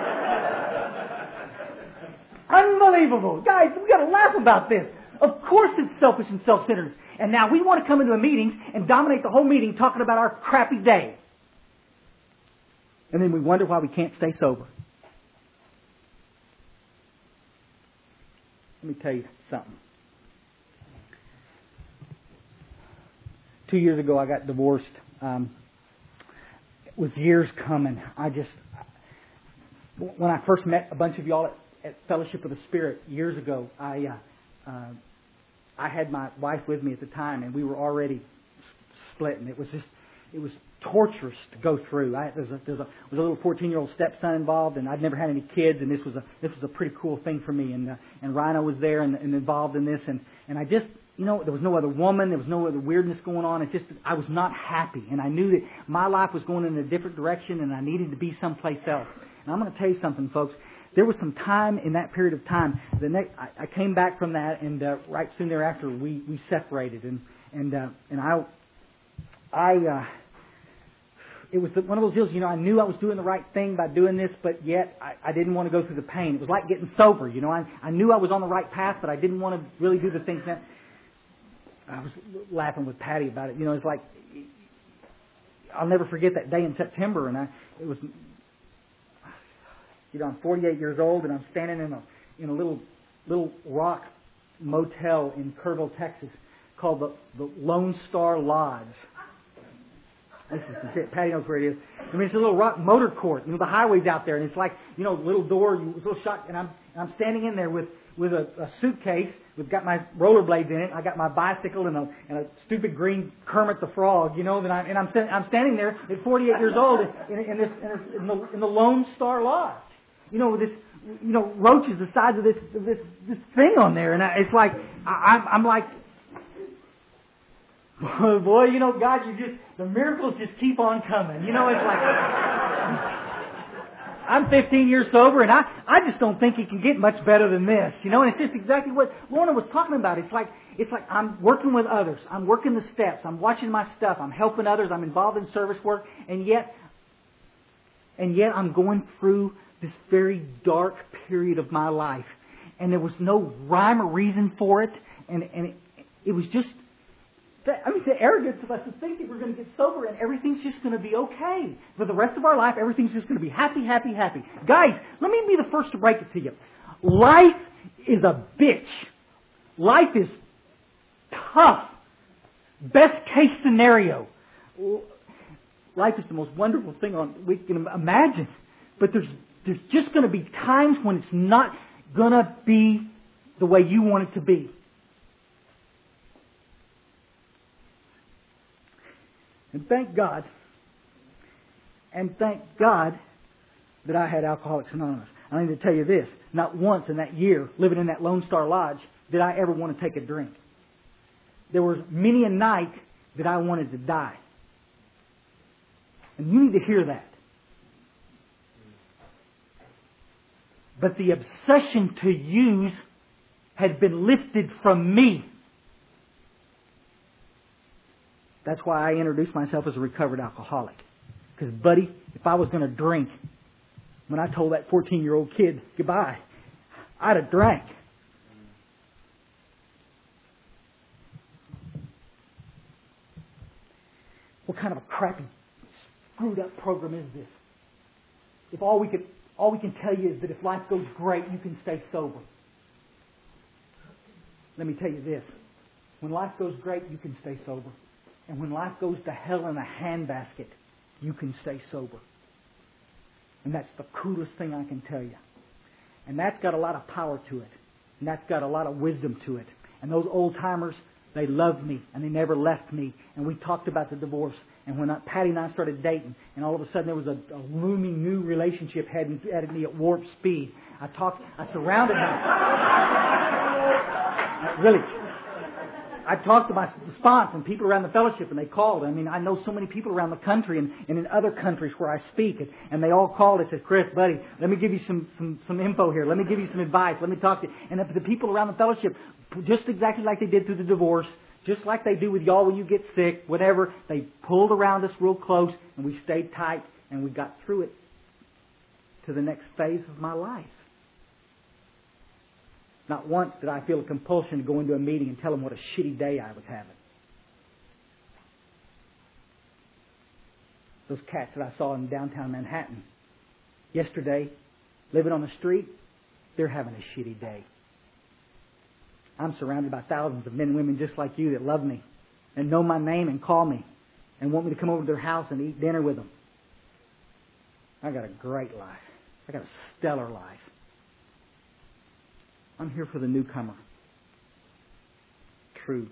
Unbelievable. Guys, we got to laugh about this. Of course it's selfish and self-centeredness. And now we want to come into a meeting and dominate the whole meeting talking about our crappy day. And then we wonder why we can't stay sober. Let me tell you something. 2 years ago I got divorced. It was years coming. When I first met a bunch of y'all at Fellowship of the Spirit years ago, I had my wife with me at the time, and we were already split, and it was torturous to go through. There was a little 14-year-old stepson involved, and I'd never had any kids, and this was a pretty cool thing for me. And Rhino was there and involved in this, and I just, there was no other woman, there was no other weirdness going on. It's just I was not happy, and I knew that my life was going in a different direction, and I needed to be someplace else. And I'm going to tell you something, folks. There was some time in that period of time. I came back from that, and right soon thereafter we separated, it was one of those deals. I knew I was doing the right thing by doing this, but yet I didn't want to go through the pain. It was like getting sober. I knew I was on the right path, but I didn't want to really do the things that. I was laughing with Patty about it. It's like I'll never forget that day in September, and it was. I'm 48 years old, and I'm standing in a little rock motel in Kerrville, Texas, called the Lone Star Lodge. This is it. Patty knows where it is. It's a little rock motor court. The highway's out there, and it's like little door, little shot, and I'm standing in there with a suitcase. We've got my rollerblades in it. I got my bicycle and a stupid green Kermit the Frog. And I'm standing there at 48 years old in the Lone Star Lodge. With this, roaches the size of this thing on there, and it's like I'm like, boy, God, the miracles just keep on coming. It's like I'm 15 years sober, and I just don't think it can get much better than this. And it's just exactly what Lorna was talking about. It's like I'm working with others, I'm working the steps, I'm watching my stuff, I'm helping others, I'm involved in service work, and yet I'm going through this very dark period of my life, and there was no rhyme or reason for it, and it was just, the arrogance of us to think that we're going to get sober and everything's just going to be okay. For the rest of our life, everything's just going to be happy, happy, happy. Guys, let me be the first to break it to you. Life is a bitch. Life is tough. Best case scenario. Life is the most wonderful thing we can imagine. But there's just going to be times when it's not going to be the way you want it to be. And thank God that I had Alcoholics Anonymous. I need to tell you this. Not once in that year, living in that Lone Star Lodge, did I ever want to take a drink. There was many a night that I wanted to die. And you need to hear that. But the obsession to use had been lifted from me. That's why I introduced myself as a recovered alcoholic. Because, buddy, if I was going to drink, when I told that 14-year-old kid goodbye, I'd have drank. What kind of a crappy, screwed up program is this? If all we can tell you is that if life goes great, you can stay sober. Let me tell you this. When life goes great, you can stay sober. And when life goes to hell in a handbasket, you can stay sober. And that's the coolest thing I can tell you. And that's got a lot of power to it. And that's got a lot of wisdom to it. And those old timers, they loved me and they never left me. And we talked about the divorce. And when Patty and I started dating, and all of a sudden there was a looming new relationship heading at me at warp speed. I surrounded her. Really. I talked to my response and people around the fellowship, and they called. I mean, I know so many people around the country and in other countries where I speak, and they all called and said, Chris, buddy, let me give you some info here. Let me give you some advice. Let me talk to you. And the people around the fellowship, just exactly like they did through the divorce, just like they do with y'all when you get sick, whatever, they pulled around us real close, and we stayed tight, and we got through it to the next phase of my life. Not once did I feel a compulsion to go into a meeting and tell them what a shitty day I was having. Those cats that I saw in downtown Manhattan yesterday, living on the street, they're having a shitty day. I'm surrounded by thousands of men and women just like you that love me and know my name and call me and want me to come over to their house and eat dinner with them. I got a great life. I got a stellar life. I'm here for the newcomer. True.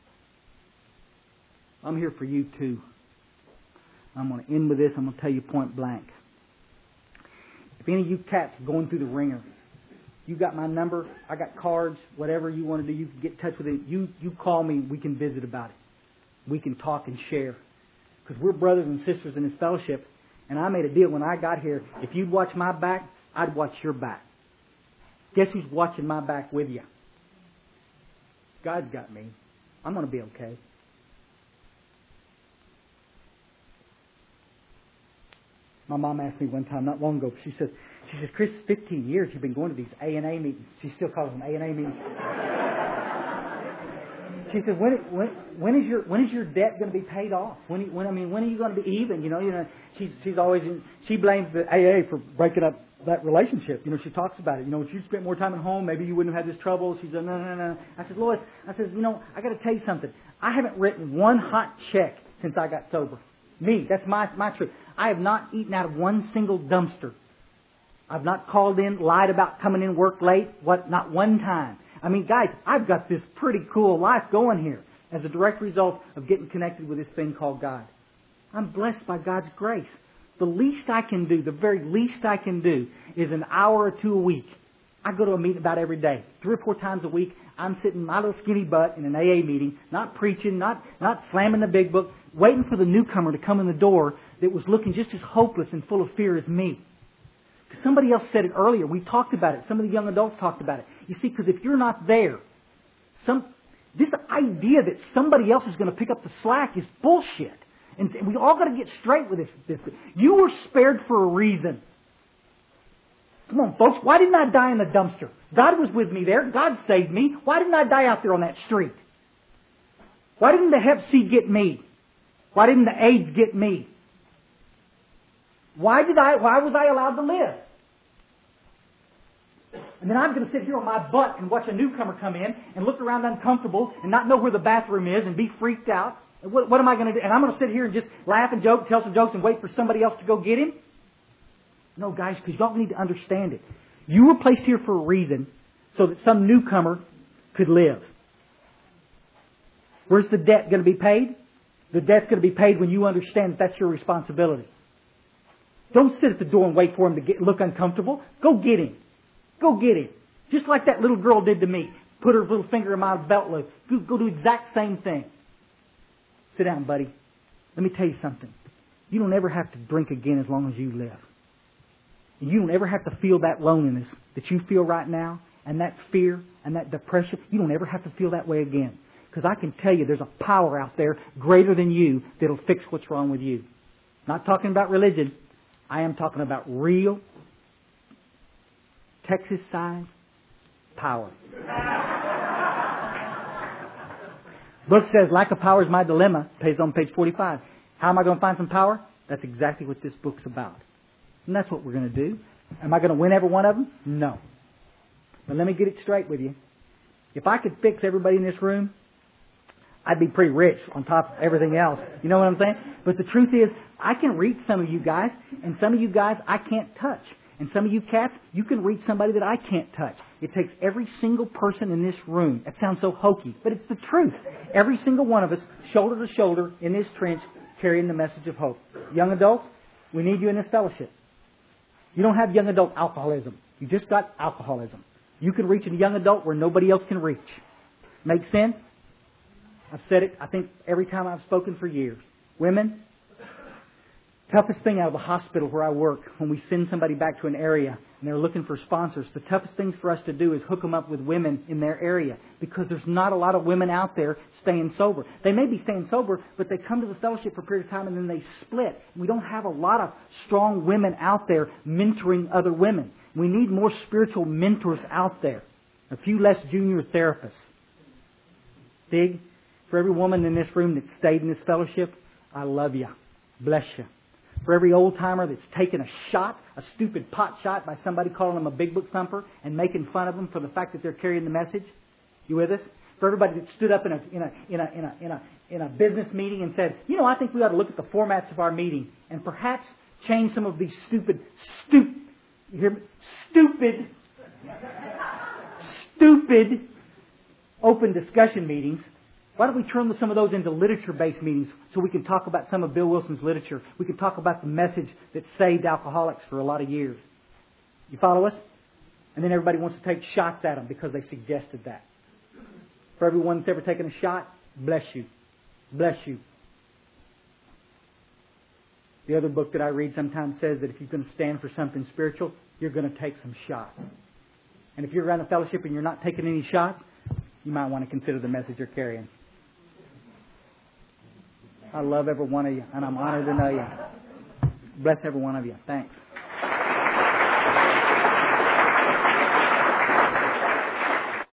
I'm here for you too. I'm going to end with this. I'm going to tell you point blank. If any of you cats are going through the ringer, you got my number, I got cards, whatever you want to do, you can get in touch with it. You call me, we can visit about it. We can talk and share. Because we're brothers and sisters in this fellowship. And I made a deal when I got here, if you'd watch my back, I'd watch your back. Guess who's watching my back with you? God's got me. I'm going to be okay. My mom asked me one time, not long ago, she says, Chris, 15 years you've been going to these A&A meetings. She still calls them A&A meetings. She said, when is your debt going to be paid off? When are you going to be even? You know, she's always she blames the AA for breaking up that relationship. You know, she talks about it. You know, if you spent more time at home, maybe you wouldn't have had this trouble. She said, no. I said, Lois, I got to tell you something. I haven't written one hot check since I got sober. Me, that's my truth. I have not eaten out of one single dumpster. I've not called in, lied about coming in work late. Not one time. I mean, guys, I've got this pretty cool life going here as a direct result of getting connected with this thing called God. I'm blessed by God's grace. The least I can do, the very least I can do, is an hour or two a week. I go to a meeting about every day. 3 or 4 times a week, I'm sitting my little skinny butt in an AA meeting, not preaching, not slamming the big book, waiting for the newcomer to come in the door that was looking just as hopeless and full of fear as me. Because somebody else said it earlier. We talked about it. Some of the young adults talked about it. You see, because if you're not there, this idea that somebody else is going to pick up the slack is bullshit. And we all got to get straight with this. You were spared for a reason. Come on, folks. Why didn't I die in the dumpster? God was with me there. God saved me. Why didn't I die out there on that street? Why didn't the Hep C get me? Why didn't the AIDS get me? Why was I allowed to live? And then I'm going to sit here on my butt and watch a newcomer come in and look around uncomfortable and not know where the bathroom is and be freaked out. What am I going to do? And I'm going to sit here and just laugh and joke, tell some jokes and wait for somebody else to go get him? No, guys, because y'all need to understand it. You were placed here for a reason so that some newcomer could live. Where's the debt going to be paid? The debt's going to be paid when you understand that that's your responsibility. Don't sit at the door and wait for him to look uncomfortable. Go get him. Go get him. Just like that little girl did to me. Put her little finger in my belt loop. Go do the exact same thing. Sit down, buddy. Let me tell you something. You don't ever have to drink again as long as you live. You don't ever have to feel that loneliness that you feel right now and that fear and that depression. You don't ever have to feel that way again. Because I can tell you there's a power out there greater than you that'll fix what's wrong with you. Not talking about religion. I am talking about real Texas-sized power. Book says, lack of power is my dilemma. Pays on page 45. How am I going to find some power? That's exactly what this book's about. And that's what we're going to do. Am I going to win every one of them? No. But let me get it straight with you. If I could fix everybody in this room, I'd be pretty rich on top of everything else. You know what I'm saying? But the truth is, I can reach some of you guys, and some of you guys I can't touch. And some of you cats, you can reach somebody that I can't touch. It takes every single person in this room. That sounds so hokey, but it's the truth. Every single one of us, shoulder to shoulder, in this trench, carrying the message of hope. Young adults, we need you in this fellowship. You don't have young adult alcoholism. You just got alcoholism. You can reach a young adult where nobody else can reach. Make sense? I've said it, I think, every time I've spoken for years. Women, toughest thing out of the hospital where I work, when we send somebody back to an area and they're looking for sponsors, the toughest thing for us to do is hook them up with women in their area, because there's not a lot of women out there staying sober. They may be staying sober, but they come to the fellowship for a period of time and then they split. We don't have a lot of strong women out there mentoring other women. We need more spiritual mentors out there. A few less junior therapists. Dig? For every woman in this room that stayed in this fellowship, I love you. Bless you. For every old-timer that's taken a shot, a stupid pot shot by somebody calling them a big book thumper and making fun of them for the fact that they're carrying the message. You with us? For everybody that stood up in a business meeting and said, you know, I think we ought to look at the formats of our meeting and perhaps change some of these stupid open discussion meetings. Why don't we turn some of those into literature-based meetings so we can talk about some of Bill Wilson's literature? We can talk about the message that saved alcoholics for a lot of years. You follow us? And then everybody wants to take shots at them because they suggested that. For everyone that's ever taken a shot, bless you. Bless you. The other book that I read sometimes says that if you're going to stand for something spiritual, you're going to take some shots. And if you're around a fellowship and you're not taking any shots, you might want to consider the message you're carrying. I love every one of you, and I'm honored to know you. Bless every one of you. Thanks.